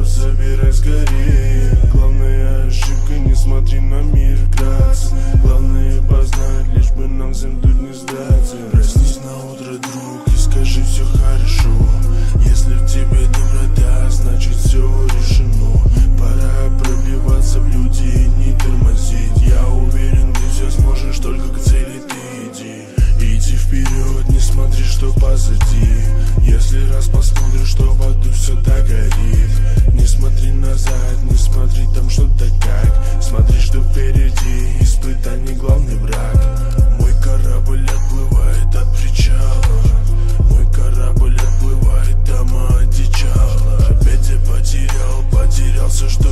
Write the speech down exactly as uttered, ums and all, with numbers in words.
все забирай скорее. Главная ошибка, не смотри на мир вкратце. Главное познать, лишь бы нам всем тут не сдаться. Проснись на утро, друг, и скажи все хорошо. Если в тебе доброта, значит все решено. Пора пробиваться в люди и не тормозить. Я уверен, ты все сможешь, только к цели ты иди. Иди вперед, не смотри, что позади. Если раз посмотришь, что в аду все так горит. Не смотри назад, не смотри там что-то как. Смотри, что впереди, испытаний главный враг. Мой корабль отплывает от причала. Мой корабль отплывает, дома одичала. Опять я потерял, потерялся, что